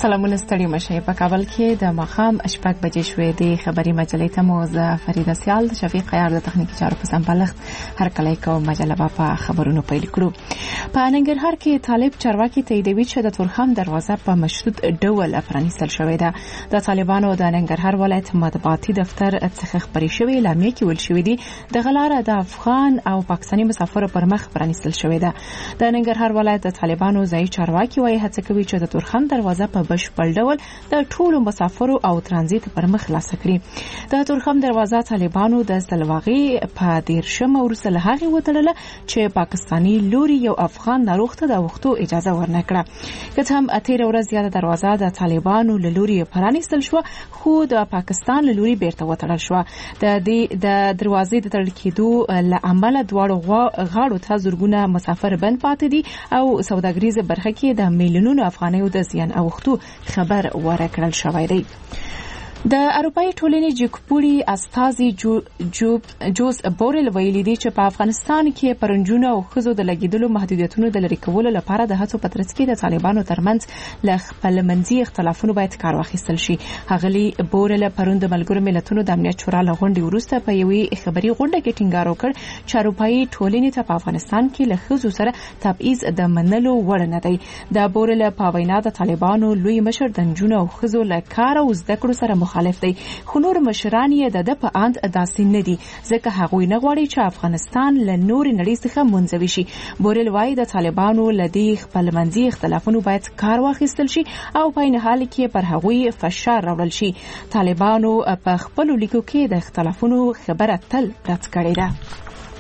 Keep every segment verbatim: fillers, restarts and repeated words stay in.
سلامونه ستړي مشه. په کابل کې د ماښام شپږ بجې شوې. د خبري مجلې ته مو زه فریده سیال د شفیق عیار د تخنیکي چارو په سمبالښت هر کله کوم مجله په خبرونو پیل کړو. په ننګرهار کې طالب چارواکي تاییدوي چې د تورخم دروازه په مشروط ډول پرانیستل شوې ده. د طالبانو د ننګرهار ولایت مطبوعاتي دفتر څخه خبري شوې اعلامیه کې ویل شوې دي د غلاره د افغان او پاکستاني مسافرو پر مخ پرانیستل شوې ده. د ننګرهار ولایت د طالبانو ځای چارواکي وايي هڅه کوي چې د تورخم دروازه په بشپړ ډول د ټولو مسافرو او ترانزیت پر مخ خلاص کړي. د تورخم دروازه طالبانو د سلواغي په دیرشم وروسته له هغې وتړله چې پاکستاني لوري یو افغان ناروغ ته د وختو اجازه ورنکړه. که څه هم اتیر ورځ یاد دروازه د طالبانو له لوري پرانیستل شو، خو د پاکستان له لوري بیرته وتړل شو. د دې د دروازې د تړل کېدو له امله دواړو غاړو ته زرګونه مسافر بند پاتې دي او سوداګریزه برخه کې د میلیونونو افغانیو د زیان اوښتو خبر ورکړل شوی دی. د اروپאי ټولنې جګپوړي استازي جو جو جوز بورل ویلي دي چې په افغانستان کې پرنجونه او خزو د لګیدلو محدودیتونو د لري کولو لپاره د هڅو په ترڅ کې د طالبانو ترمنځ له خپلمنځي اختلافونو باید کار واخیستل شي. هغلی بورل پرون د ملګرو ملتونو د امنیت شورا له غونډې وروسته په یوې خبري غونډه کې ټینګار وکړ چې اروپאי ټولنې ته په افغانستان کې له خزو سره تبعیض د منلو وړ نه دی. د بورل په وینا د طالبانو لوی مشر د نجونو او خزو له کار او زده کړو سره مخالف دی، خو نور مشران یې د په اند داسې نه دي ځکه هغوی نه غواړي چې افغانستان له نور نړۍ څخه منځوي شي. بورل وايي د طالبانو لدی خپلمنځي اختلافونو باید کار واخیستل شي او په عین حال کې پر هغوی فشار راوړل شي. طالبانو په خپل لیکو کې د اختلافونو خبره تل رد کړې ده.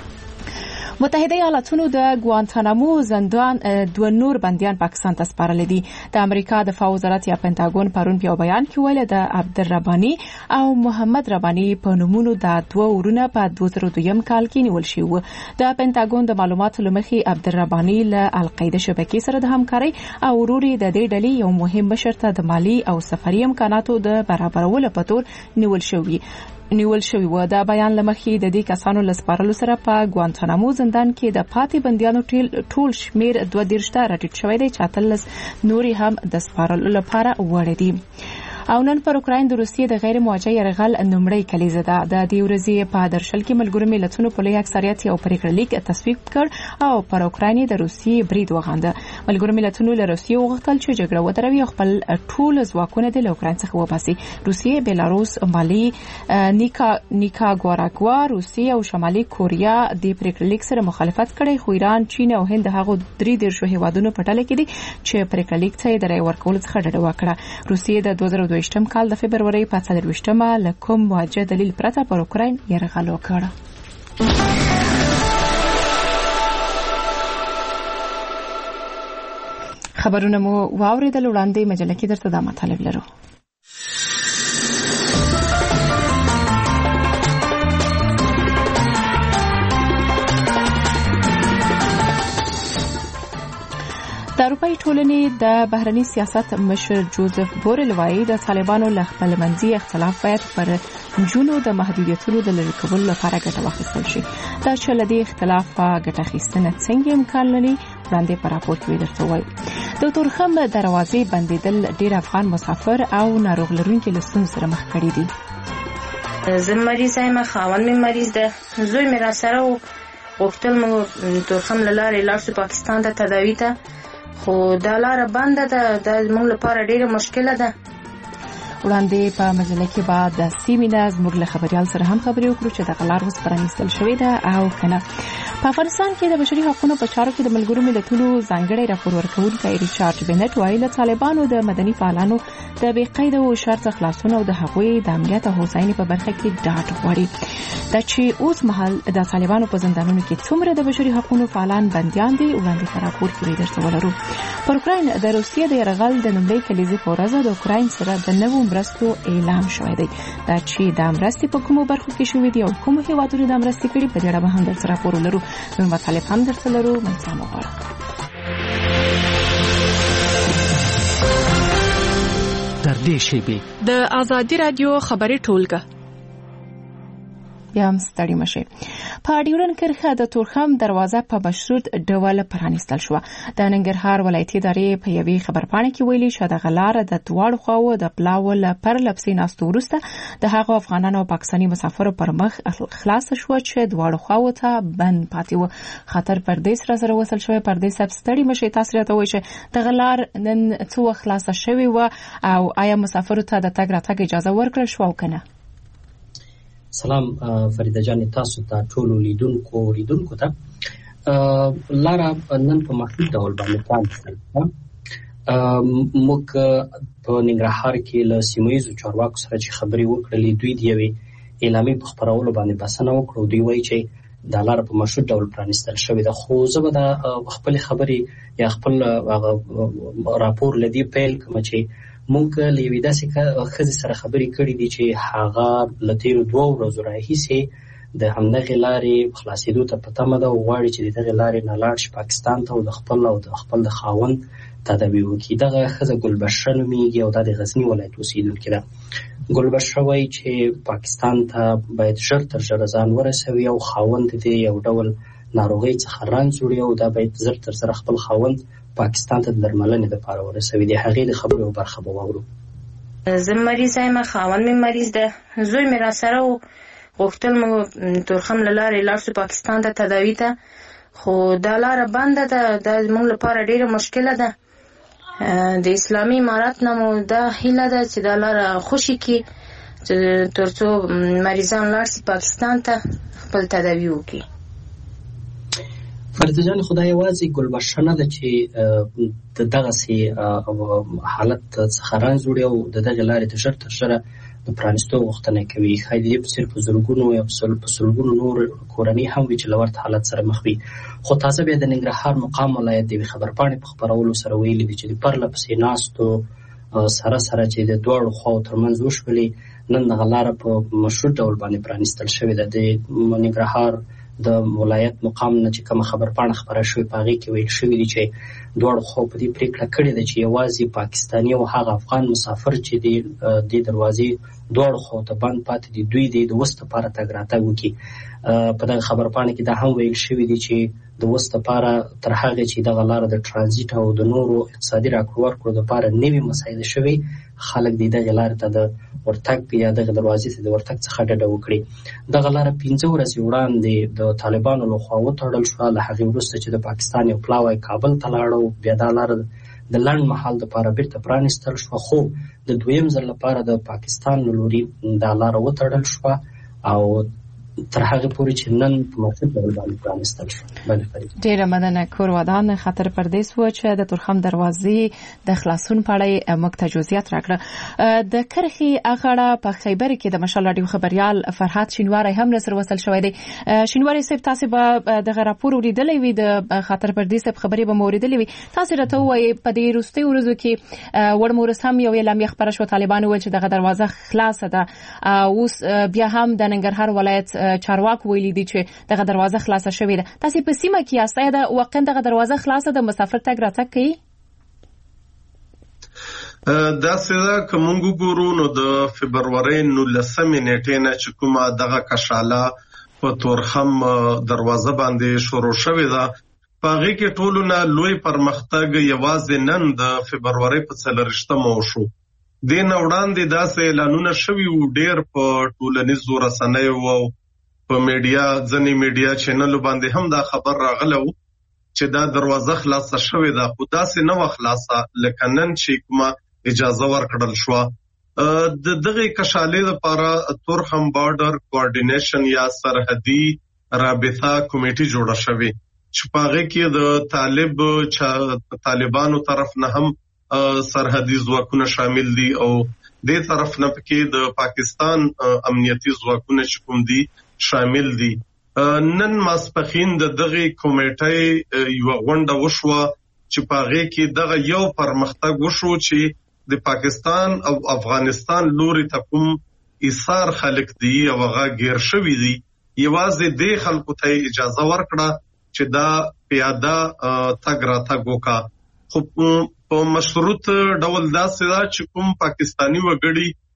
متحده ایالاتونو د ګوانتانامو زندان دوه نور بنديان پاکستان ته سپارل دي. د امریکا دفاع وزارت یا پنټاګون پرون په بیان کې ویل د عبدالربانی او محمد ربانی په نومونو د دوه ورونه په دوه زره دوه کال کې نیول شوی و. د پنټاګون د معلوماتو لمخې عبدالربانی له القاعده شبکې سره د همکاري او وروري د دې ډلې یو مهم مشر ته د مالی او سفري امکاناتو د برابرولو په تور نیول شوی نیول شوی و. د بیان لمخې د دې کسانو لسپارلو سره په ګوانتانامو زندان کې د پاتې بنديانو ټول شمیر دوه دیرش ته راټیټ شوی دی چې اتلس نوري هم د سپارلو لپاره وړ دي. او نن پر اوکراین د روسیې د غیر موجه یرغل نمړی کلیزه ده. د دې ورځې په درشل کې ملګرو ملتونو په لوی اکثریت یو پریکړه لیک تصویب کړ او پر اوکراین د روسیې برید وغنده. ملګرو ملتونو له روسیې وغوښتل چې جګړه ودروي او خپل ټول ځواکونه د اوکراین څخه وباسي. روسیې، بیلاروس، مالي، نیکا نیکاګوراګوا، روسیې او شمالي کوریا د پریکړه لیک سره مخالفت کړي، خو ایران، چین او هند هغه درې دیرشو هیوادونو په ټاله کې دي چې پریکړه لیک ته د رای ورکولو څخه ډډه وکړه. روسیې د دوه زره دوه کال د فبرवरी په څلرویشتمه له کوم موجه دلیل پرته پر اوکراین یرغل وکړ. خبرونه مو واوریدل. وړاندې مجله کې درته دا مطالب لرو. د اروپאי ټولنې د بهرني سیاست مشر جوزف بورل وايي د طالبانو له خپلمنځي اختلاف باید پر جنونو د محدودیتونو د لرې کولو لپاره ګټه واخیستل شي. دا چې له دې اختلاف په ګټه اخیستنه څنګه امکان لري وړاندې په راپور کې درته وایي. د تورخم دروازې بندیدل ډېر افغان مسافر او ناروغ لرونکي له ستونزو سره مخ کړي دي. زه مریض یم، خاوند مې مریض ده، زوی مې راسره و، غوښتل مو تورخم له لارې لاړ شو پاکستان ته تداوي ته، خو دا لاره بنده ده. دا زموږ لپاره ډیره مشکله ده. وړاندې په مجله کې بعد د سیمینار زموږ له خبريال سره هم خبرې وکړو چې د غلار اوس پرانیستل شوې ده او کنه. په افغانستان کې د بشري حقوقو په چارو کې د ملګرو ملتونو ځانګړی راپور ورکوونکی ریچارډ بنټ وایي له طالبانو د مدني فعالانو د بې قید او شرط خلاصون او د هغوی د امنیت او هوساینې په برخه کې ډاډ غواړي. دا چې اوس مهال د طالبانو په زندانونو کې څومره د بشري حقوقو فعالان بنديان دي وړاندې په راپور کې درته ولرو. پر اوکراین د روسیې د یرغل د نومړي کلیزې په ورځ د اوکراین سره د نوو مرستو اعلان شوی دی. دا چې د مرستې په کومو برخو کې شوې دي او کوم هیوادونو د مرستې کړي په دې اړه هم درته راپور ولرو. نو مطالب هم درته لرو. منځه مو غواړم. در دې شیبې د ازادي رادیو خبري ټولګه بیا هم ستړي مشي. په ډیورن کرښه د تورخم دروازه په مشروط ډول پرانیستل شو. د ننګرهار ولایتي ادارې په یوې خبرپاڼه کې ویلي چې د غلار د دواړو خواو د پلاول پر لپسې ناستو وروسته د هغو افغانانو او پاکستاني مسافرو پر مخ خلاص شو چې دواړو خواو ته بند پاتې و. خطر پردیس را سره وصل شوی. پردیس صاحب ستړي مشي، تاسو راته وایئ چې د غلار نن څو خلاص شوی و او آیا مسافرو ته د تګ راتګ اجازه ورکړل شو او کنه؟ سلام فریده جان، تاسو ته ټولو لیدونکو لیدونکو ته لاره نن په محدود ډول باندې پرانیستل. موږ په ننګرهار کې له سیمه‌ییزو چارواکو سره چې خبرې وکړلې، دوی د یوې اعلامیې په خپرولو باندې بسنه وکړه. دوی وایي چې دا لاره په مشروط ډول پرانیستل شوې ده. خو زه به د خپلې خبرې یا خپل راپور له دې پیل کوم چې موږ له یوې داسې ښځې سره خبرې کړې دي چې هغه له تېرو دوو ورځو راهیسې د همدغې لارې خلاصېدو ته په تمه ده او غواړي چې د دغې لارې نه لاړ شي پاکستان ته او د خپل او د خپل د خاوند تداوی وکړي. دغه ښځه ګلبشره نومیږي او دا د غزني ولایت اوسېدونکې ده. ګلبشره وایي چې پاکستان ته باید ژر تر ژره ځان ورسوي او خاوند دې یو ډول ناروغۍ څخه رنځ وړي او دا باید زر تر زره خپل خاوند پاکستان ته د درملنې دپاره ورسوي. د هغې د خبرو برخه به واورو. زه مریض یم، خاوند مې مریض ده، زوی مې راسره و، غوښتل مو تورخم له لارې لاړ شو پاکستان ته تداوي ته، خو دا لاره بنده ده. دا زموږ لپاره ډېره مشکله ده. د اسلامي امارات نه مو دا هیله ده چې دا لاره خوشي کړي تر څو مریضان لاړ شي پاکستان ته خپل تداوي وکړي. فرید جان، خدای یوازې ګلبشره نه ده چې د دغسې حالت څخه رنځ وړي او د دغې لارې ته ژر تر ژره د پرانیستو غوښتنه کوي. ښایي د دې په څېر په زرګونو یا په سلګونو نور کورنۍ هم وي چې له ورته حالت سره مخ وي. خو تازه بیا د ننګرهار مقام ولایت د یوې خبرپاڼې په خپرولو سره ویلي دي چې د پرله پسې ناستو سره سره چې د دواړو خواو ترمنځ وشولې، نن دغه لاره په مشروط ډول باندې پرانیستل شوې ده. د ننګرهار د ولایت مقام نه چې کومه خبرپاڼه خپره شوې په هغې کې ویل شوي دي چې دواړو خواو په دې پرېکړه کړې ده چې یوازې پاکستاني او هغه افغان مسافر چې دې دروازې دواړو خواو ته بند پاتې دي، دوی دې د اوس دپاره تګ راتګ وکړي. په دغه خبرپاڼه کې دا هم ویل شوي دي چې د اوس دپاره تر هغې چې دغه لاره د ټرانزیټ او د نورو اقتصادي راکړو ورکړو دپاره نوي مسایده شوي، خلک دې دغې لارې ته د ورتګ یا دغه دروازې ته د ورتګ څخه ډډه وکړي. دغه لاره پنځه ورځې وړاندې د طالبانو لخوا وتړل شوه. له هغې وروسته چې د پاکستان یو پلاوی کابل ته لاړه، بیا دا لاره د لنډ مهال دپاره بیرته پرانیستل شوه، خو د دویم ځل لپاره د پاکستان له لوري دا لاره وتړل شوه او تر هغه پورې چې نن په مشروط ډول باندې پرانیستل شو. ډېره مننه. کور ودان خطر پردیس و چې د تورخم دروازې د خلاصون په اړه موږ ته جزئیات راکړه. د کرښې اغاړه په خیبر کې د مشال راډیو خبريال فرحات شینواری هم سره وصل شوی دی. شینواری صاحب، تاسو به دغه راپور ولیدلې وي، د خطر پردیس په خبرې به موریدلې وي. تاسو راته وایي په دې وروستي ورځو کې وړمورس هم یو اعلامیه خبره شو، طالبانو ویل چې دغه دروازه خلاصه ده. اوس بیا هم د ننګرهار ولایت چارواکو ویلي دي چې دغه دروازه خلاصه شوې ده. تاسو په سیمه کې یاستئ، دا واقعا دغه دروازه خلاصه ده، مسافر تګ راتګ کوي؟ دا څنګه کوم ګورو نو د فبرवरी نولسمې نیټې نه چې کومه دغه کشاله په تورخم دروازه باندې شروع شوې ده، په هغه کې ټولو نه لوی پرمختګ یوازې نن د فبرवरी په څلورشتمه وشو. دین وړاندې داسې اعلانونه شوي وو ډېر په ټولنیزو رسنیو او په میډیا ځنې میډیا چینلو باندې هم دا خبر راغله و چې دا دروازه خلاصه شوې ده، خو داسې نه وه خلاصه لکه نن چې کومه اجازه ورکړل شوه. د دغې کشالې لپاره تورخم بارډر کوارډینیشن یا سرحدي رابطه کمیټې جوړه شوې چې په هغې کې د طالب طالبانو طرف نه هم سرحدي ځواکونه شامل دي او دې طرف نه پکې د پاکستان امنیتي ځواکونه چې کوم دي شامل دي. نن ماسپخین د دغه کمیټې یو غونډه وشوه چې په هغې کې دغه یو پرمختګ وشو چې د پاکستان او افغانستان لوري ته کوم ایثار خلک دي او هغه غیر شوي دي، یوازې دې خلکو ته اجازه ورکړه چې دا پیاده تګ راتګ وکړه. خو په مشروط ډول داسې ده چې کوم پاکستاني وګړي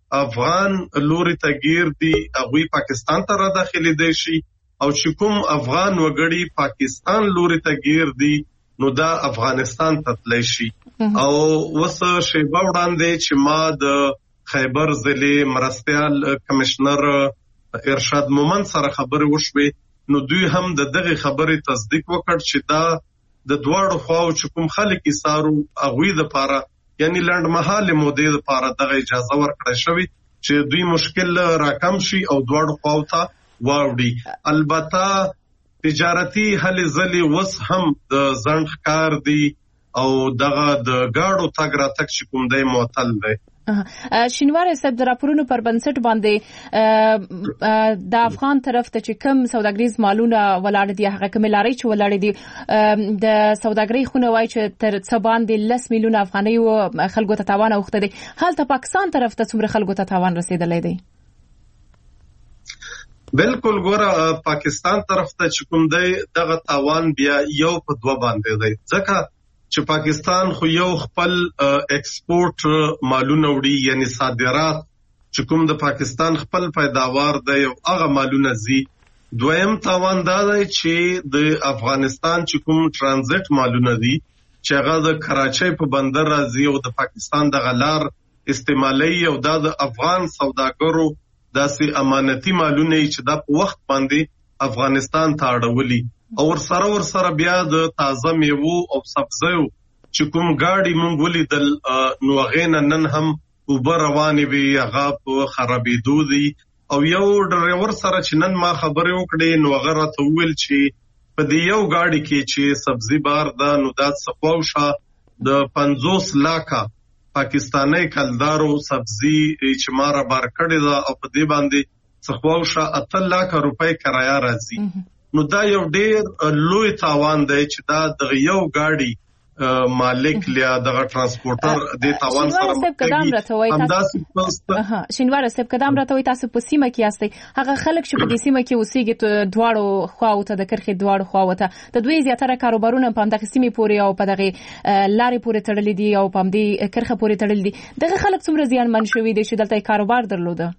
افغان لوري ته گیر دي هغوی پاکستان ته را داخلي دي شي او چې کوم افغان وګړي پاکستان لوري ته گیر دي نو دا افغانستان ته تللی شي. او وس شیبه وړاندې چې ما د خیبر ضلع مرستیال کمشنر ارشاد مومند سره خبرې وشوې نو دوی هم د دغه خبرې تصدیق وکړ چې دا د دواړو خواو چې کوم خلک یې سارو هغوی دپاره یعنی لنډمهالې مودې دپاره دغه اجازه ورکړی شوې چې دوی مشکل راکم شي او دواړو خواو ته واوړي. البته تجارتي هلې ځلې وس هم د ځنډ ښکار دي او دغه د ګاډو تګ راتګ چې کوم دی معطل دی. شینوار صاحب د راپورونو پر بنسټ باندې د افغان طرف ته چې کوم سوداګریز مالونه ولاړ دي هغه کوم لاري چې ولاړ دي د سوداګرۍ خونه وای چې تر څه باندې لس میلیونه افغانۍ او خلکو ته تاوان اوخته دي هلته پاکستان طرف ته څومره خلکو ته تاوان رسیدلی دی؟ بالکل ګوره پاکستان طرف ته چې کوم دی دغه تاوان بیا یو په دوه باندې دی ځکه چې پاکستان خو یو خپل ایکسپورت مالونه وړي یعنی صادرات چې کوم د پاکستان خپل پیداوار دی او هغه مالونه زی. دویم تاوان دا دی چې د افغانستان چې کوم ترانزیت مالونه دي چې هغه د کراچۍ په بندر راځي او د پاکستان د غلار استعمالي او دا د افغان سوداګرو داسې امانتي مالونه چې دا په وخت باندې افغانستان ته اړولي او ورسره ورسره بیا د تازه میوو او سبزیو چې کوم ګاډي مونږ ولیدل نو هغې نه نن هم اوبه روانې وي هغه په خرابېدو دي او یو ډریور سره چې نن ما خبرې وکړې نو هغه راته وویل چې په دې یو ګاډي کې چې سبزي بار ده نو دا څه خواوشا د پنځوس لاکه پاکستاني کلدارو سبزي چې ما را بار کړې ده او په دې باندې څه خواوشا اته لاکه روپۍ کرایه راځي. نو دا یو ډیر لوی تاوان دی چې دا د یو ګاډي مالک لیا دغه ترانسپورټر د تاوان سره همداسې شینوار صاحب قدم راته وي تاسو په سیمه کې یاستئ هغه خلک چې په دې سیمه کې اوسېږي دواړو خواو ته د کرښې دواړو خواو ته د دوی زیاتره کاروبارونه په همدغه سیمې پورې او په دغه لارې پورې تړلي دي او په همدې کرښه پورې تړلي دي دغه خلک څومره زیانمن شوي دي چې دلته کاروبار درلوده؟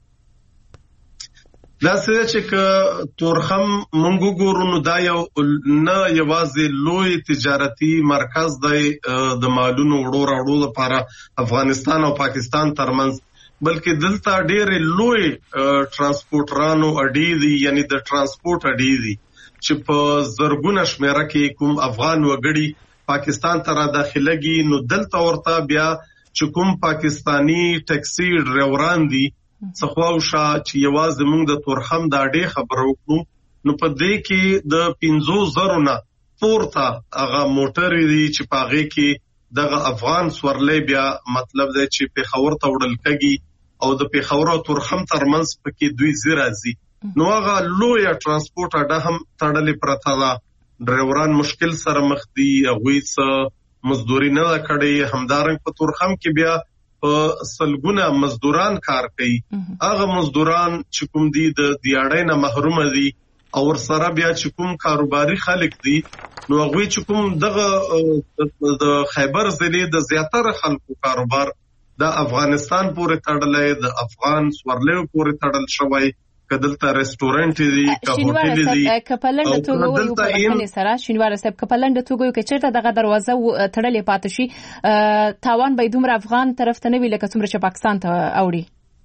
دا څه چې ک تورخم مونږ ګورو نو دا یو نه یوازې لوی تجارتي مرکز دی د مالونو وړو راوړو لپاره افغانستان او پاکستان ترمنځ بلکې دلته ډېرې لوی ترانسپورټرانو اډې دي یعنی د ترانسپورټ اډې دي چې په زرګونه شمیره کې کوم افغان وګړي پاکستان ته را داخليږي نو دلته ورته بیا چې کوم پاکستانی ټیکسي ډرایوران دي څخواوشا چې یوازې موږ د تورخم د اډې خبرو وکړو نو په دې کې د پنځو زرو نه پورته هغه موټرې دي چې په هغې کې دغه افغان سورلی بیا مطلب دی چې پېښور ته وړل کېږي او د پېښور او تورخم ترمنځ پکې دوی ځي راځي نو هغه لویه ترانسپورټ اډه هم تړلې پرته ده ډرایوران مشکل سره مخ دي هغوی څه مزدوري نه ده کړې همدارنګ په تورخم کې بیا په سلګونه مزدوران کار کوي هغه مزدوران چې کوم دي د دیاړۍ نه محروم دي او ورسره بیا چې کوم کاروباري خلک دي نو هغوی چې کوم دغه د خیبر ضلع د زیاتره خلکو کاروبار د افغانستان پورې تړلی د افغان سورلیو پورې تړل شوی کدلته ریسټورانټ دي که هوټل دي کپلند توګه وي په خپل سره شینوار صاحب کپلند توګه کې چیرته دغه دروازه تړلې پاتې شي تاوان به دومره افغان طرف ته نه وي لکه څومره چې پاکستان ته اوړي.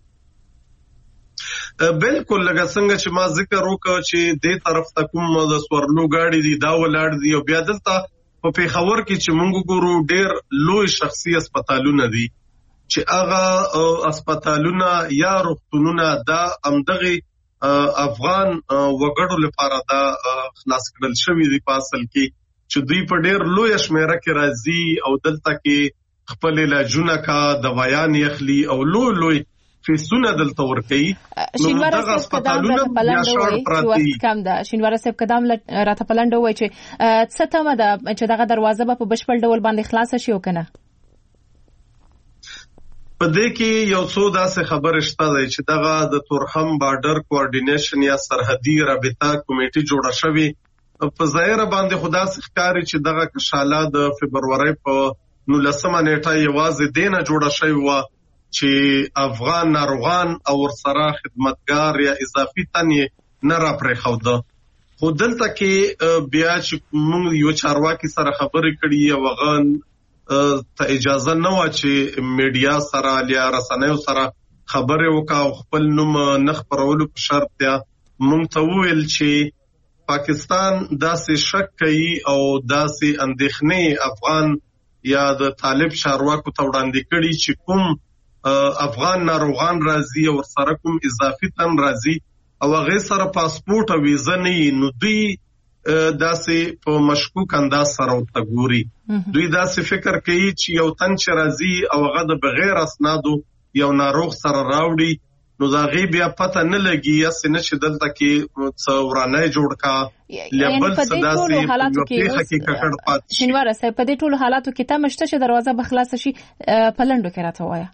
بالکل لکه څنګه چې ما ذکر وکړ چې دې طرف ته کوم د سورلو گاډي دي دا ولاړ دي او بیا دلته په پېښور کې چې موږ ګورو ډېر لوی شخصي هسپتالونه دي چې هغه هسپتالونه یا روغتونونه دا همدغه افغان وګړو لپاره دا خلاص کړل شوی دی په اصل کې چې دوی په ډېر لوی شمیره کې راځي او دلته کې خپل علاجونه کا دوايان یخلي او لوی لوی فیسونه دلته ورکوي. شینوار صاحب قدم راته پلنډه وایي چې وخت کم ده شینوار صاحب قدم راته پلنډه وایي چې څه تمه ده چې دغه دروازه به په بشپړ ډول باندې خلاصه شي او که نه؟ په دې کې یو څو داسې خبرې شته دی چې دغه د تورخم بارډر کوارډینیشن یا سرحدي رابطه کمیټې جوړه شوې په ظاهره باندې خو داسې ښکاري چې دغه کشاله د فبرورۍ په نولسمه نیټه یوازې دې نه جوړه شوې وه چې افغان ناروغان او ورسره خدمتګار یا اضافي تن نه را پرې خوده. خو دلته کې بیا چې موږ یو چارواکي سره خبرې کړي او هغه ته اجازه نه و چې میډیا سره یا رسنیو سره خبرې وکړي او خپل نوم نه خپرولو په شرط دی. موږ ته وویل چې پاکستان داسې شک کوي او داسې اندېښنې افغان یا د طالب چارواکو ته وړاندې کړي چې کوم افغان ناروغان راځي او سره کوم اضافي تن راځي او هغه سره پاسپورت او ویزه نه نو دوی داسې په مشکوک انداز سره وتګوري. دوی داسې فکر کوي چې یو تن چې راځي او هغه د بغیر اسنادو یو ناروغ سره راوړي نو دا غي بیا پته نه لګي یا سینه چې دلته کې څورانه جوړ کا لیبل صداسي په حقیقت کړه پات شنواره سه په دې ټولو حالاتو کې ته مشته چې دروازه بخلاص شي پلندو کې راته وایا.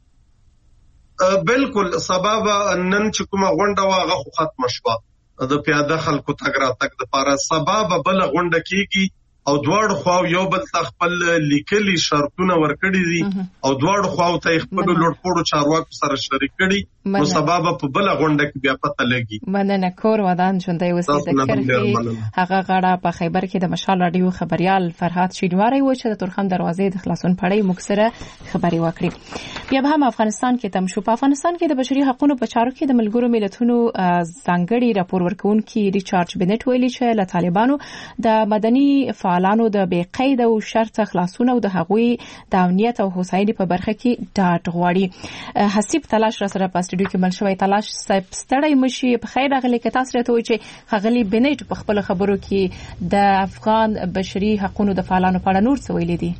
بالکل سبب نن چې کومه غونډه واغه خو ختم شوه د پیاده خلکو تګ را تګ د پاره سبب بل غونډه کیږي او دواړو خو یو بل خپل لیکلي شرطونه ورکړي دي او دواړو خو ته خپل لوړپوړو چارواکو سره شریک کړي نو سبب په بل غونډه کې بیا پته لګي. مننه کور ودان ژوندۍ اوسې د کرخي هغه غاړه په خیبر کې د مشال رادیو خبريال فرهاد شینواری و چې د تورخم دروازې د خلاصون پړې مکسره خبري وکړي. بیا به هم افغانستان کې تم شو. په افغانستان کې د بشري حقوقو په چارو کې د ملګرو ملتونو ځانګړي راپور ورکونکي ریچارډ بنټ ویلي چې له طالبانو د مدني فعالانو د بې قید او شرط خلاصون او د هغوی د امنیت او هوساینې په برخه کې ډاډ غواړي. حسیب تلاش را سره په سټډیو کې مل شوی. تلاش صاحب ستړی مشي په خیر راغلی که تاسو راته وایي چې خغلی بنټ په خپل خبرو کې د افغان بشري حقوقو د فعالانو په اړه نور څه ویلي دي؟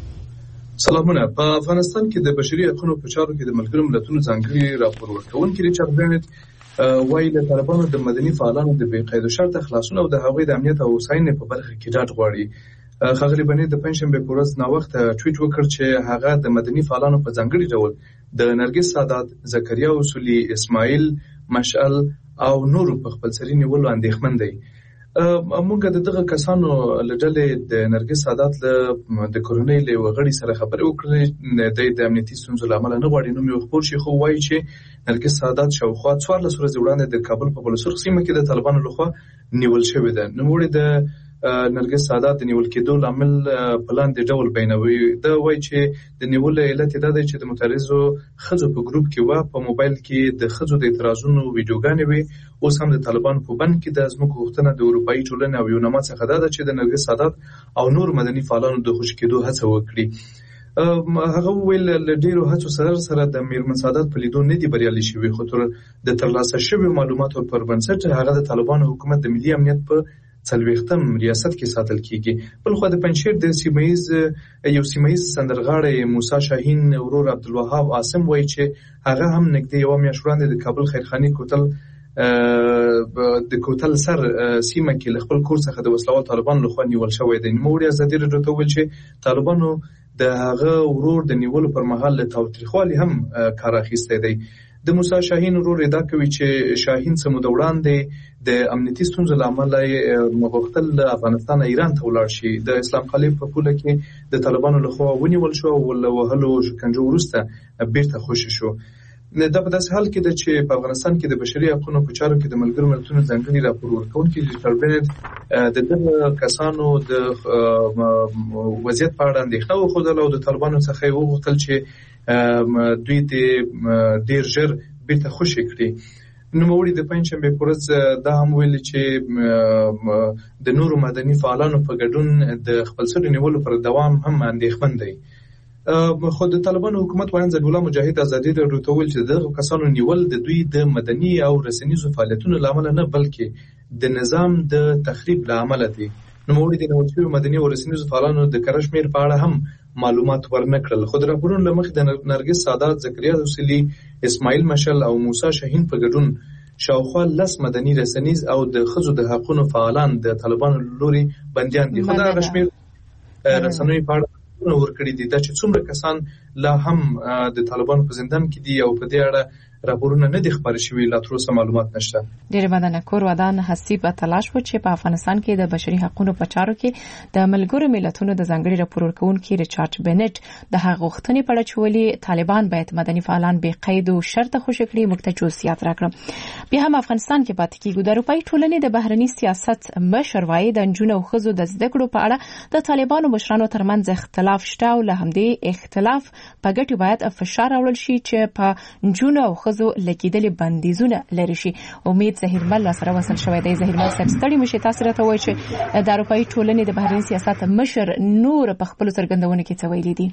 سلامونه. په افغانستان کې د بشري حقوقو په چارو کې د ملګرو ملتونو ځانګړي راپور ورکونکي ریچارډ بنټ وایي د طالبانو د مدني فعالانو د بې قید شرط خلاصون او د هغوی د امنیت او هوساینې په برخه کې ډاډ غواړي. خغلی بنټ د پنځشنبه په ورځ نا وخت ټویټ وکړ چې هغه د مدني فعالانو په ځانګړي ډول د نرګس سادات، زکریا اصولي، اسماعیل مشعل او نور په خپل سری نیولو اندېښمن دی. موږ د دغه کسانو لړلې د نرګس سادات له د کورونې له وغړي سره خبرې وکړې د امنیتي ستونزو لامل نه غواړي نو یو خبر شي خو وایي چې نرګس سادات شاوخوا څوارلس ورځې وړاندې د کابل په بلسرخ سیمه کې د طالبانو لخوا نیول شوې ده. نو وړي د نرګس سادات د نیول کېدو لامل پلان د ډول بینوي. دا وایي چې د نیول علت دا دی چې د متعرضو خزو په ګروپ کې و په موبایل کې د خزو د اعتراضونو ویډیوګانې وي. اوس هم د طالبانو په بند کې د ازمکو غوښتنه د اروپאי ټولنې او یوناما څخه دا ده چې د نرګس سادات او نور مدني فعالانو د خوشی کېدو هڅه وکړي. هغه ویل له ډیرو هڅو سره سره د میرمن سادات په لیدو نه دی بریالي شوی خو تر د ترلاسه شوی معلوماتو پر بنسټ هغه د طالبانو حکومت د ملي امنیت په څلوېښتم ریاست کې ساتل کیږي. بل خو د پنځشیر د سیمایز یو سیمایز سندرغاړی موسی شاهین ورور عبدالوهاب عاصم وایي چې هغه هم نږدې یو میاشت وړاندې د کابل خیرخاني کوتل د کوتل سر سیمه کې خپل کور څخه د وسلوال طالبان لخوا نیول شوی دی. نوموړي ازادي راډیو ته ویل چې طالبانو د هغه ورور د نیولو پر مهال له تاوتریخوالي هم کار اخیستی دی. د موسی شاهین ورور ادعا کوي چې شاهین سمو د وړاندې د امنیتي ستونزو له امله مغوښتل افغانستان ایران ته ولاړ شي. د اسلام خلیل په پوله کې د طالبانو لخوا ونیول شو او له وهلو شکنجو وروسته بیرته خوشي شو. دا په داسې حال کې ده چې په افغانستان کې د بشري حقوقو په چارو کې د ملګرو ملتونو ځانګړي راپور ورکونکي ریچارډ بنټ د دغه کسانو د وضعیت په اړه اندېښنه وښودله او د طالبانو څخه یې وغوښتل چې دوی د ډېر ژر بیرته خوشي کړي. نوموړي د پنځشنبې په ورځ دا هم ویلي چې د نورو مدني فعالانو په ګډون د خپل سر نیولو پر دوام هم اندېښمن دی. خو د طالبانو حکومت وایي ځل الله مجاهد ازادي راډیو ته ویل چې دغه کسانو نیول د دوی د مدني او رسنیزو فعالیتونو لامل نه بلکې د نظام د تخریب لامل دی. نوموړي د نوښتونو مدني او رسنیزو فعالانو د کرشمیر په اړه هم معلومات ورنکړل. خو د راپورونو له مخې د نرګس سادات، زکریا اصولي، اسماعیل مشعل او موسی شاهین په ګډون شاوخوا لس مدني رسنیز او د ښځو د حقوقو فعالان د طالبانو لوري بندیان دي. خو دا کشمیر رسنوي په اړه ورکړي دي دا چې څومره کسان لا هم د طالبانو په زندان کې دي او په دې اړه راپورونه نه دي خبرې شوي، لا تر اوسه معلومات نشته. ډېر مننه. کور ودان حسیب تلاش و چې په افغانستان کې د بشري حقوقو په چارو کې د ملګرو ملتونو د ځانګړي راپور ورکونکي ریچارډ بنټ د هغه غوښتنې په اړه چې ولې طالبان باید مدني فعالان بې قید او شرط خوشی کړي موږ ته جزئیات راکړم. بیا هم افغانستان کې پاتې کیږي. د اروپאי ټولنې د بهرني سیاست مشر وايي د نجونو او ښځو د زده کړو په اړه د طالبانو مشرانو ترمنځ اختلاف شته او له همدې اختلاف په ګټه باید فشار راوړل شي چې په نجونو او ښځو لګیدلې بندیزونه لري شي. امید زهیرمل سره وصل شوی دی. زهیرمل صاحب ستړي مشه تاسو راته وایي چې د اروپאי ټولنې د بهرني سیاست مشر نور په خپل څرګندونه کې څه ویلي دي؟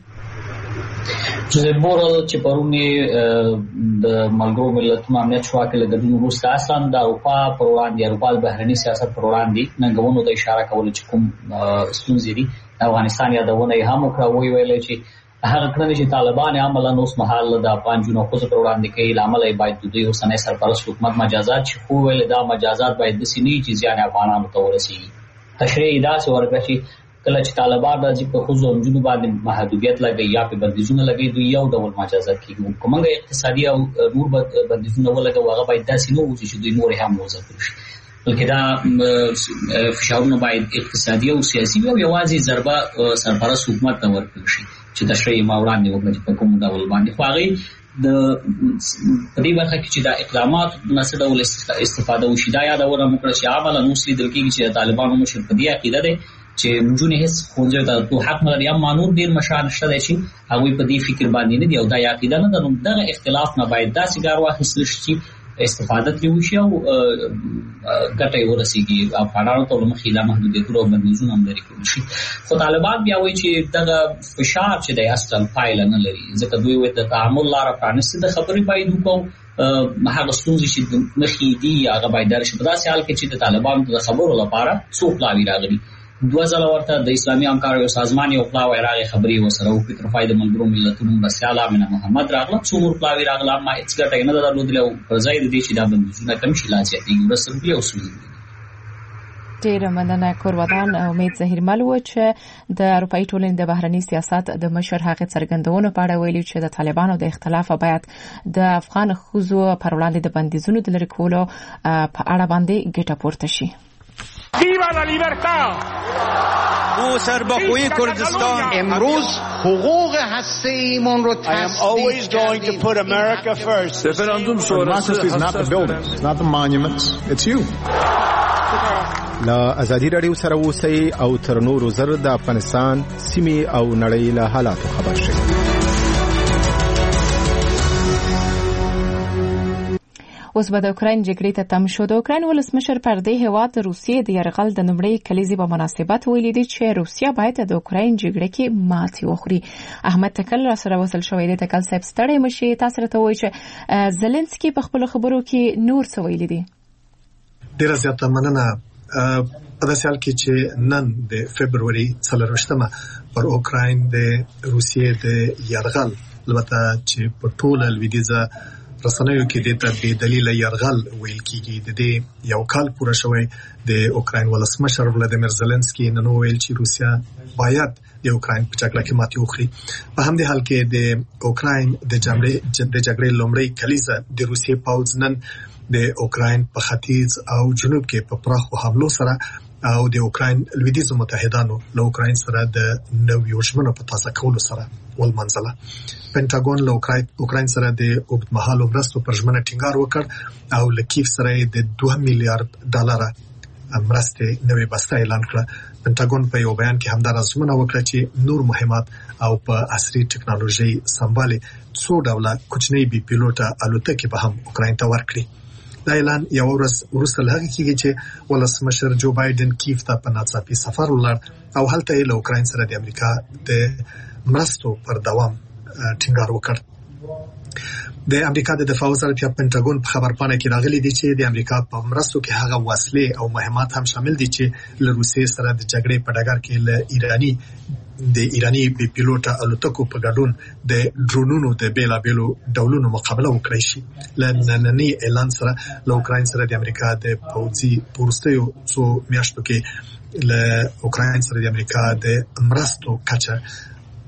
چې بورل چې پرونی د ملګرو ملتونو امنیت شورا کې لګدون وروسته اصلا د اروپا پر وړاندې اروپا د بهرني سیاست پر وړاندې ننګونو ته اشاره کوله چې کوم ستونزې دي د افغانستان یادونه یې هم وکړه. وی ویل چې هغه کړنې چې طالبان عملاً اوس مهال د افغان جنو خو پر وړاندې کوي لامل یې باید د دوی اوسنۍ سرپرست حکومت مجازات چې خو ویل دا مجازات باید د سینې چې ځان افغانانو ته ورسیږي. تشریح دا څه ورکړي چې کله چې طالبان راځي په خصوص جنوب باندې محدودیت لګي یا په بندیزونه لګي دوی یو ډول مجازات کوي. کومه اقتصادي او نور بندیزونه ولګي هغه باید داسې نه وي چې دوی نور هم وځي شي، بلکې دا فشارونه باید اقتصادي او سیاسي او یوازې ضربه سرپرست حکومت ته ورکړي شي چې تشریح ما وړاندې وکړي په کوم ډول باندې. خو هغه د په دې برخه کې چې دا اقدامات مناسب ډول استفاده وشي دا یادونه وکړه چې عملاً اوس لیدل کېږي چې طالبانو مشر په دې عقیده دي چې موږ نه هیڅ خونځو ته تو حق نه لري. اما نور ډیر مشان شته چې هغه په دې فکر باندې نه دی او دا عقیده نه ده. دغه اختلاف نه باید دا سیګار واخیستل شي، استفاده ترې وشي او ګټه یې ورسیږي. افغانانو ته مخې لا محدودیتونه او بندیزونه هم لري کول شي. خو طالبان بیا وایي چې دغه فشار چې د اصل پایله نه لري ځکه دوی وایي د تعامل لاره پرانیستې د خبرې باید وکړو هغه ستونزې چې مخې دي هغه باید درشي. په داسې حال کې چې د طالبانو د خبرو لپاره څو پلاوي راغلي دوه ځله ورته د اسلامي همکاریو سازمان یو پلاوی راغی خبرې وسره او فکر فائدې ملګرو ملتونو مرسیال امینه محمد راغله څو نور پلاوی راغله ما هیڅ ګټه نه درلودله او پر ځای د دې چې دا بندیزونه کم شي لا زیاتېږي ورسره بیا وسوي. ډېر مننه. کور ودان. امید زهیرمل و چې د اروپאי ټولنې د بهرني سیاست د مشر هغه څرګندونو په اړه ویلي چې د طالبانو د اختلاف باید د افغان ښځو پر وړاندې د بندیزونو د لرې کولو په اړه باندې ګټه پورته شي. Viva la libertad! او سربخوی کردستان امروز حقوق هسته‌ایمون رو I am always going to put America first. Referendum sonrası is not the buildings, not the monuments, it's you. لا ازادي رادیو سره اوسئ او تر نورو زر د افغانستان سیمې او نړۍ له حالاتو خبر شئ. اوس به د اوکراین جګړې ته تم شو. د اوکراین ولسمشر پر دې هیواد روسیې د یرغل د نومړي کلیزې په مناسبت ویلي دی چې روسیا باید د اوکراین جګړې کې ماتې وخوري. احمد تکل را سره وصل شوی دی. تکل صاحب ستړی مشي تاسو راته وایي چې زيلنسکي په خپل خبرو کې نور څه ویلي دي؟ ډیره زیاته مننه. په داسې حال کې چې نن د فبرवरी څلرویشتمه پر اوکراین د روسیې د یرغل البته چې په ټوله لویدیځه رسنیو کې د ته به دلیل یرغل ویل کیږي. د دې یو کال پوره شوی د اوکراین ولسمشر ولادیمیر زيلنسکي نن ویل چې روسیا باید د اوکراین په جګړه کې ماتې وخوري. په همدې حال کې د اوکراین د جګړې د جګړې لومړی کلیزه د روسیې پوځ نن د اوکراین په ختیځ او جنوب کې په پراخو حملو سره او د اوکراین لویدیځ متحدانو له اوکراین سره د نویو ژمنو په تازه کولو سره ولمنځله. پینټاګون له اوکراین سره د اوږدمهالو مرستو پر ژمنه ټینګار وکړ او له کیف سره د دوه میلیارډ ډالر مرستې نوې بسته اعلان کړه. پینټاګون په یو بیان کې همدار ژمنه وکړه چې نور مهمات او په عصري ټکنالوژي سمبالي څو ډوله کوچنی بي پیلوټه الوتکې به هم اوکراین ته ورکړي. دا اعلان یو ورځ وروسته له هغې کېږي چې ولسمشر جو بایدن کیف ته په ناڅاپي سفر ولاړ او هلته یې له اوکراین سره د امریکا د مرستو پر دوام ټینګار وکړ. د امریکا د دفاع وزارت یا پینټاګون په خبرپاڼه کې راغلي دي چې د امریکا په مرستو کې هغه وسلې او مهمات هم شامل دي چې له روسیې سره د جګړې په ډګر کې له ایرانی د ایرانی بي پیلوټه الوتکو په ګډون د ډرونونو د بیلابېلو ډولونو مقابله وکړي شي. له ننني اعلان سره له اوکراین سره د امریکا د پوځي پورستیو څو میاشتو کې له اوکراین سره د امریکا د مرستو کچه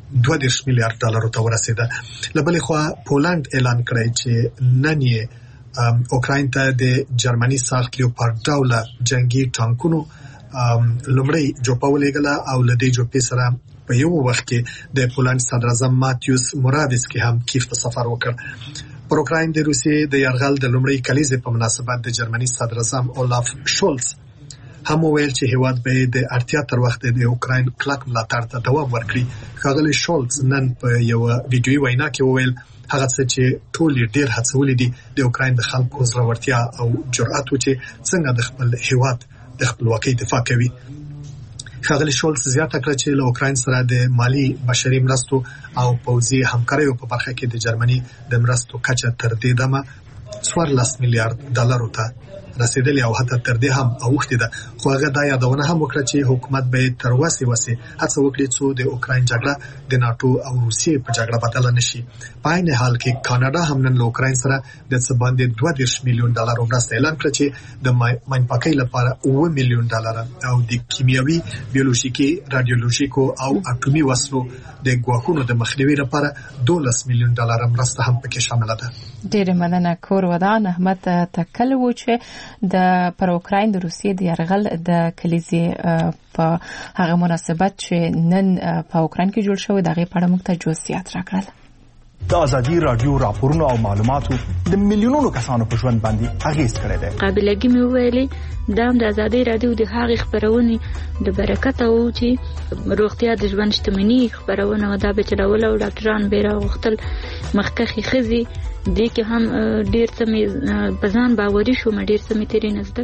دوه دېرش میلیارډ ډالرو ته ورسېده. له بلې خوا پولند اعلان کړی چې نن یې اوکراین ته د جرمني ساخت لیوپارډ ډوله جنگي ټانکونو لومړی جوپه ولېږله او له دې جوپې سره په یو وخت کې د پولند صدراعظم ماتیوس موراویسکي هم کیف ته سفر وکړ. پر اوکراین د روسیې د یرغل د لومړۍ کلیزې په مناسبت د جرمني صدراعظم اولاف شولز هم وویل چې هیواد به د اړتیا تر وخت د اوکراین کلک ملاتړ ته دوام ورکړي. ښاغلی شولز نن په یو ویډیویي وینا کې وویل هغه څه چې ټول ډیر هڅولي دي د اوکراین د خلکو زړورتیا او جرأت و چې څنګه د خپل هیواد د خپلواکۍ دفاع کوي. ښاغلی شولز زیاته کړه چې له اوکراین سره د مالی بشري مرستو او پوځي همکاریو په برخه کې د جرمني د مرستو کچه تر دې دمه څوارلس میلیارډ ډالرو ته رسیدلی او حتی تر دې هم اوښتې ده. خو هغه دا یادونه هم وکړه چې حکومت به تر وسې وسې هڅه وکړي څو د اوکراین جګړه د ناټو او روسیې په جګړه بدله نشي. په عین حال کې کاناډا هم نن له اوکراین سره د څه باندې دوه دېرش میلیون ډالرو مرسته اعلان کړه چې د ماینپاکۍ لپاره اوه میلیون ډالر او د کیمیاوي بیولوژیکي رادیولوژیکو او اټومي وسلو د ګواښونو د مخنیوي لپاره دولس میلیون ډالر مرسته هم پکې شامله ده. ډېره مننه کور ودان احمد تکل و چې د پر اوکراین د روسیې د یرغل د کلیزې په هغه مناسبت چې نن په اوکراین کې جوړ شوی دغه په اړه موږ ته جزئیات راکړل. د ازادي رادیو راپورونو او معلوماتو د میلیونونو کسانو په ژوند باندې اغیز کړی دی. قابلیت مې ویلي دا د ازادي رادیو د هغې خبرونه د برکت او چې روغتیا د ژوند شتمنۍ خبرونه دا به چلول او ډاکټران به راغختل مخکخي خزي دې کې هم ډیر څه مې بزان باوري شو مې ډیر څه مې تیرې نزدک.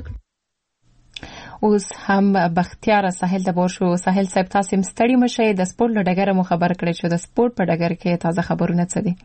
اوس هم بختیار ساحل د بورشو ساحل صاحب تاسو مستړی مشه د سپورت لډګر مو خبر کړی چې د سپورت په ډګر کې تازه خبرونه څه دي؟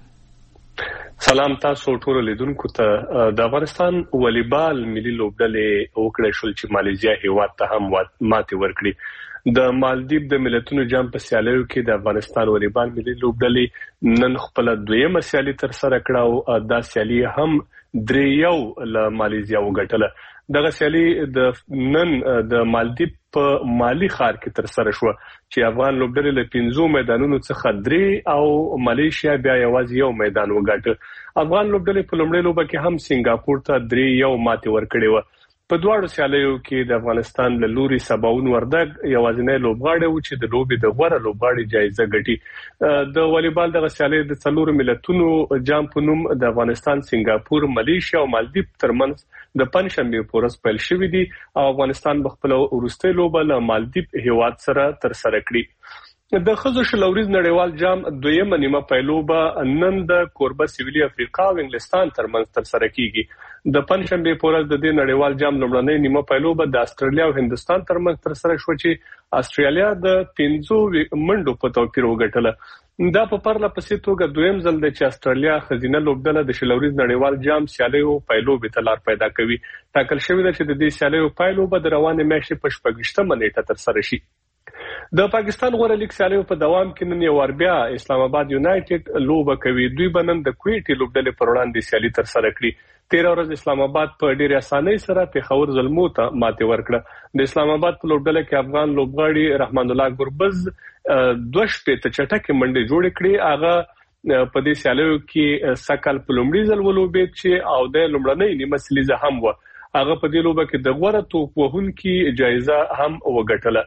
سلام تاسو ټول لیدونکو ته. د افغانستان والیبال ملي لوبډلې وکړې شول چې ماليزیا هیواد ته هم ماتې ورکړي. د مالدیپ د ملتونو جام په سیالیو کې د افغانستان والیبال ملي لوبډلې نن خپل دویمه سیالي تر سره کړه او دا سیالي هم درې یو له ماليزیا وګټله. دغه سیالي د نن د مالدیپ په مالی ښار کې تر سره شو چې افغان لوبډلې له پنځو میدانونو څخه درې او ماليشیا بیا یوازې یو میدان وګاټه. افغان لوبډلې په لومړۍ لوبه کې هم سنگاپور ته درې یو ماتې ورکړې و. په دواړو سیالیو کې د افغانستان له لوري سباون وردګ یوازینی لوبغاړی و چې د لوبې د غوره لوبغاړي جایزه ګټي. د والیبال دغه سیالي د څلورو ملتونو جام په نوم د افغانستان سنگاپور ماليشیا او مالدیپ ترمنځ د پنځشنبه په ورځ پیل شوې دي او افغانستان خپل وروستۍ لوبه له مالدیپ هیواد سره تر سره کړي. د خزو شلوريز نړیوال جام دویمه نیمه پیلوبه نن د کوربه سویلي افریقا او انګلستان ترمنځ تر سره کیږي. د پنځشنبه په ورځ د دې نړیوال جام لومړنۍ نیمه پیلوبه د استرالیا او هندستان ترمنځ تر سره شو چې استرالیا د پنځو منډو په توپیر وګټله. دا په پرله پسې توګه دویم ځل دی چې استرالیا خزینه لوبډله د شلوريز نړیوال جام سیالیو پیلوبې ته لار پیدا کوي. ټاکل شوی دی چې د دې سیالیو پیلوبه د روانې میاشتې په شپږشتمه نیټه تر سره شي. د پاکستان غوړه لیګ سیالیو په دوام کې نن یو ور بیا اسلام آباد یونایټډ لوبه کوي. دوی بنن د کویټي لوبډلې پر وړاندې سیالي تر سره کړي. تیر ورځ اسلام آباد په ډېر اسانۍ سره پیښور زلمو ته ماتې ورکړه. د اسلام آباد په لوبډله کې افغان لوبغاړي رحمان الله ګربز دوه شپې ته چټکې منډې جوړې کړې. هغه په دې سیالیو کې سکل په لومړي ځل ولوبېد چې او د لومړنۍ نیمه سلیزه هم و. هغه په دې لوبه کې د غوړه توپ وهونکي جایزه هم وګټله.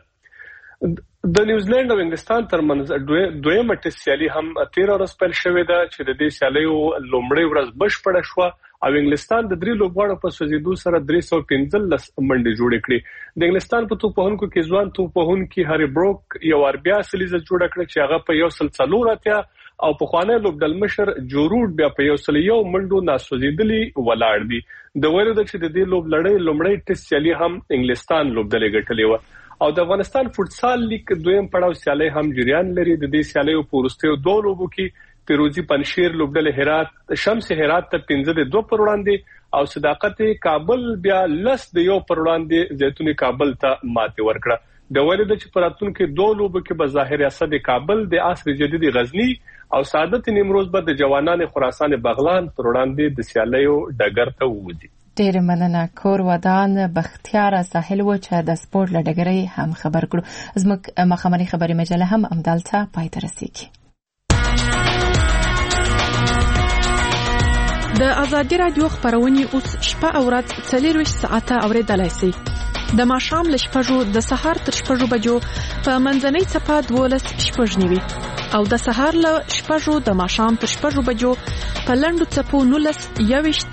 د نیوزیلند او انګلستان ترمنځ دویمه ټیسټ سیالي هم تیر ورځ پیل شوې ده چې د دې سیالیو لومړۍ ورځ بشپړه شوه او انګلستان د درې لوبغاړو په سوځېدو سره درې سوه پنځلس منډې جوړې کړې. د انګلستان په توپ وهونکو کې ځوان توپ وهونکي هاري بروک یو ور بیا سلیزه جوړه کړه چې هغه په یو سل څلور اتیا او په خوانه لوبډل مشر جوروډ بیا په یو سل یو منډو ناسوځېدلي ولاړ دي. د ویلو د چې د دې لوب لړۍ لومړۍ ټیسټ سیالي هم انګلستان لوبډلې ګټلې و او د افغانستان فوټسال لیګ دویم پړاو سیالي هم جریان لري. د دې سیالیو په وروستیو دوه لوبو کې پیروزی پنشیر لوبډلې هرات شمس هرات ته پنځه د دوه پر وړاندې او صداقت کابل بیا لس د یو پر وړاندې زیتون کابل ته ماتې ورکړه. د ویلو د چې پراتون کې دوه لوبو کې به ظاهر اسد کابل د عصر جدید غزنی او سعادت نیمروز به د جوانان خراسان بغلان پر وړاندې د سیالیو ډګر ته وځي. ډېر مننه. کور ودان بختیار ساحل و چې د سپورت لډګري هم خبر کړو. زموږ مخامخ خبري مجله هم امدالته پای ته رسیږي. د ازادي رادیو خبرونه اوس شپه او ورځ څلورویشت ساعته اوریدلای شئ. د ماښام له شپږو د سهار تر شپږو بجو په منځنۍ څپه دولس شپږ نیوي او د سهار له شپږو د ماښام تر شپږو بجو په لنډو څپو نولس یویشت